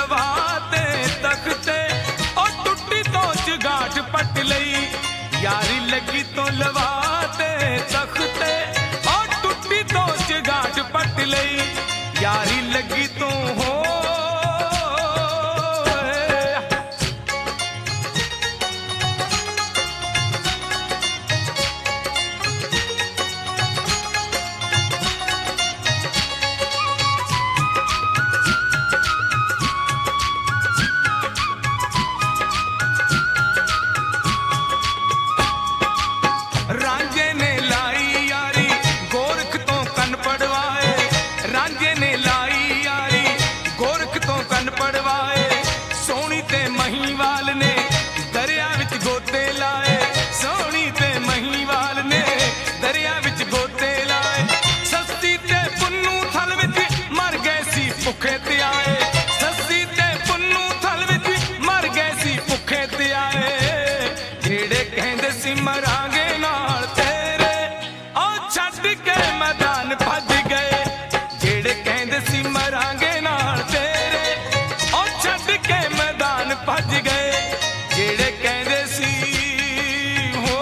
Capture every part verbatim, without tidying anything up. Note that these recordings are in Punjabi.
ਲਵਾਤੇ ਤਖਤੇ ਉਹ ਟੁੱਟੀ ਤੋਂ ਚਗਾਠ ਪੱਟ ਲਈ ਯਾਰੀ ਲੱਗੀ ਤੋਂ ਲਵਾਤੇ ਤਖਤੇ ਉਹ ਟੁੱਟੀ ਤੋਂ ਚਗਾਠ ਪੱਟ ਲਈ ਯਾਰੀ ਲੱਗੀ ਤੋਂ ਹੋ ਰਾਂਝੇ ਨੇ ਲਾਈ ਯਾਰੀ ਗੋਰਖ ਤੋਂ ਕੰਨ ਪੜਵਾਏ ਰਾਂਝੇ ਨੇ ਲਾਈ ਯਾਰੀ ਗੋਰਖ ਤੋਂ ਕੰਨ ਪੜਵਾਏ ਸੋਹਣੀ ਤੇ ਮਹੀਵਾਲ ਨੇ ਦਰਿਆ ਵਿੱਚ ਗੋਤੇ ਲਾਏ ਸੋਹਣੀ ਤੇ ਮਹੀਵਾਲ ਨੇ ਦਰਿਆ ਵਿੱਚ ਗੋਤੇ ਲਾਏ ਸੱਸੀ ਤੇ ਪੁੰਨੂ ਥਲ ਵਿੱਚ ਮਰ ਗਏ ਸੀ ਭੁੱਖੇ ਤੇ ਆਏ ਸੱਸੀ ਤੇ ਪੁੰਨੂ ਥਲ ਵਿੱਚ ਮਰ ਗਏ ਸੀ ਭੁੱਖੇ ਤੇ ਆਏ ਜਿਹੜੇ ਕਹਿੰਦੇ ਸੀ ਮਰਾਂਗੇ ਨਾਲ ਤੇਰੇ ਉਹ ਛੱਡ ਕੇ ਮੈਦਾਨ ਭੱਜ ਗਏ ਜਿਹੜੇ ਕਹਿੰਦੇ ਸੀ ਮਰਾਂਗੇ ਨਾਲ ਤੇਰੇ ਉਹ ਛੱਡ ਕੇ ਮੈਦਾਨ ਭੱਜ ਗਏ ਜਿਹੜੇ ਕਹਿੰਦੇ ਸੀ ਹੋ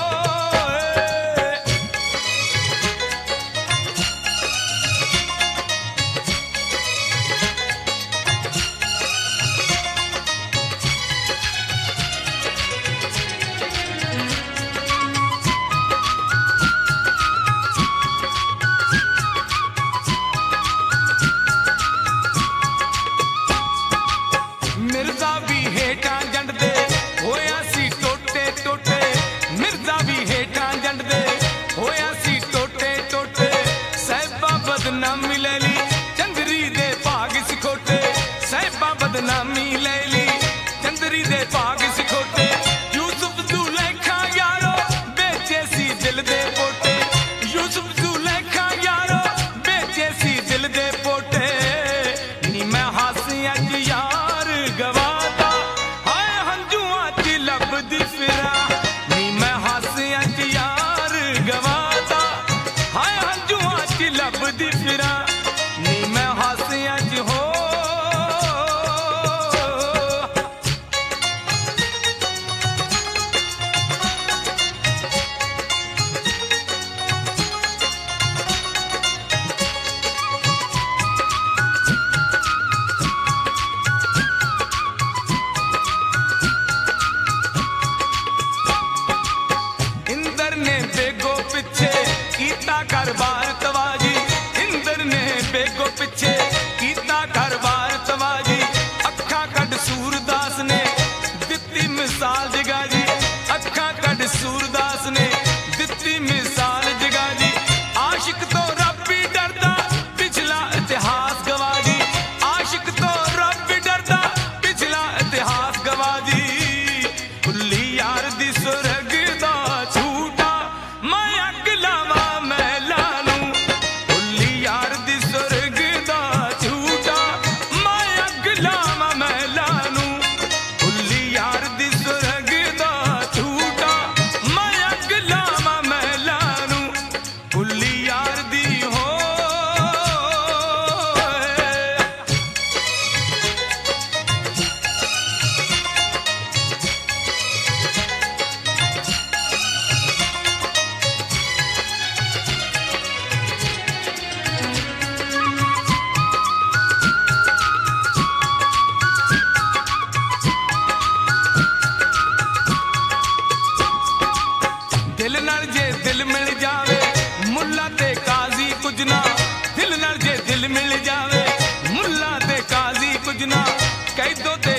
ਮਿਰਜ਼ਾ ਵੀ ਹੇਠਾਂ ਜੰਡਦੇ ਹੋਇਆ ਸੀ ਟੋਟੇ ਟੋਟੇ ਮਿਰਜ਼ਾ ਵੀ ਹੇਠਾਂ ਜੰਡਦੇ ਹੋਇਆ ਸੀ ਟੋਟੇ ਟੋਟੇ ਸਾਹਿਬਾ ਬਦਨਾਮੀ ਲੈ ਲਈ ਚੰਦਰੀ ਦੇ ਭਾਗ ਸਿਖੋਟੇ ਸਾਹਿਬਾ ਬਦਨਾਮੀ ਲੈ ਲਈ ਚੰਦਰੀ ਦੇ ਭਾਗ ਸਿਖੋਟੇ ਯੂਸੁਫ ਜ਼ੁਲੈਖਾ ਯਾਰੋ ਵੇਚੇ ਸੀ ਦਿਲ ਦੇ ਪੋਟੇ ਯੂਸੁਫ ਜ਼ੁਲੈਖਾ ਯਾਰੋ ਵੇਚੇ ਸੀ ਦਿਲ ਦੇ ਪੋਟੇ ਨੀ ਮੈਂ ਹਾਸੀ ਅੱਜ ਯਾਰ ਗਵਾਤਾ ਹਾਏ ਹੰਝੂਆਂ ਚ ਲੱਭਦੀ ਫਿਰਾਂ ਨੀ ਮੈਂ ਹਾਸਿਆਂ ਚ ਯਾਰ ਗਵਾਤਾ ਹਾਏ ਹੰਝੂਆਂ ਚ ਲੱਭਦੀ ਫਿਰਾਂ ਨੀ ਮੈਂ ਹਾਸਿਆਂ ਚ ਹੋ ਇੰਦਰ ਨੇ ਬੇਗੋ ਪਿੱਛੇ ਕੀਤਾ ਕਾਰਬਾਰ ਤਵਾਜੀ ਇੰਦਰ ਨੇ ਬੇਗੋ ਪਿੱਛੇ ਕੀਤਾ ਕਾਰਬਾਰ ਤਵਾਜੀ ਅੱਖਾਂ ਕੱਢ ਸੂਰਦਾਸ ਨੇ ਦਿੱਤੀ ਮਿਸਾਲ ਜਗਾ ਜੀ ਅੱਖਾਂ ਕੱਢ ਸੂਰਦਾਸ ਨੇ ਦਿੱਤੀ ਮਿਸਾਲ ਜਗਾ ਜੀ ਆਸ਼ਿਕ ਤੋਂ ਰੱਬ ਵੀ ਡਰਦਾ ਪਿਛਲਾ ਇਤਿਹਾਸ ਗਵਾ ਜੀ ਆਸ਼ਿਕ ਤੋਂ ਰੱਬ ਵੀ ਡਰਦਾ ਪਿਛਲਾ ਇਤਿਹਾਸ ਗਵਾ ਜੀ ਭੁੱਲੀ ਯਾਰ ਦੀ ਸੁਰਗ ਦਾ ਝੂਟਾ ਮੈਂ ਅੱਗ ਲਾਵਾਂ ਮਹਿਲਾਂ ਨੂੰ ਭੁੱਲੀ ਯਾਰ ਦੀ ਸੁਰਗ ਦਾ ਝੂਟਾ ਮੈਂ ਅੱਗ ਲਾਵਾਂ ਮਹਿਲਾਂ ਨੂੰ ਭੁੱਲੀ ਯਾਰ ਦੀ ਸੁਰਗ ਦਾ ਝੂਟਾ ਮੈਂ ਅੱਗ ਲਾਵਾਂ ਮਹਿਲਾਂ ਨੂੰ ਭੁੱਲੀ ਯਾਰ ਦੀ ਹੋ ਦਿਲ ਨਾਲ ਜੇ ਦਿਲ ਮਿਲ ਜਾਵੇ ਮੁੱਲਾ ਤੇ ਕਾਜ਼ੀ ਕੁਝ ਨਾ ਦਿਲ ਨਾਲ ਜੇ ਦਿਲ ਮਿਲ ਜਾਵੇ ਮੁੱਲਾ ਤੇ ਕਾਜ਼ੀ ਕੁਝ ਨਾ ਕਹਿ ਦੋ ਤੇ